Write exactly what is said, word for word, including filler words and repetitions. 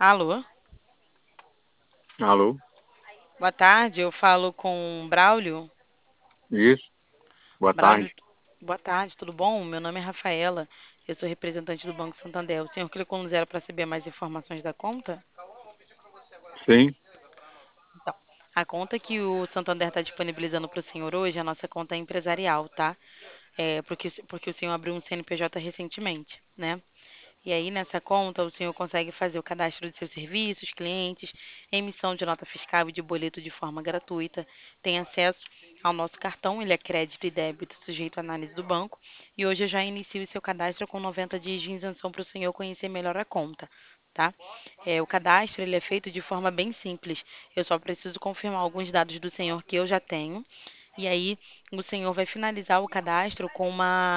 Alô, Alô? boa tarde. Eu falo com Braulio. Isso. Boa Braulio, tarde. boa tarde, tudo bom? Meu nome é Rafaela. Eu sou representante do Banco Santander. O senhor clicou no zero para saber mais informações da conta? Sim, Então, a conta que o Santander está disponibilizando para o senhor hoje, a nossa conta é empresarial, tá? É porque, porque o senhor abriu um C N P J recentemente, né? E aí, nessa conta, o senhor consegue fazer o cadastro de seus serviços, clientes, emissão de nota fiscal e de boleto de forma gratuita, tem acesso ao nosso cartão, ele é crédito e débito, sujeito à análise do banco. E hoje eu já inicio o seu cadastro com noventa dias de isenção para o senhor conhecer melhor a conta, tá? É, o cadastro ele é feito de forma bem simples. Eu só preciso confirmar alguns dados do senhor que eu já tenho. E aí, o senhor vai finalizar o cadastro com uma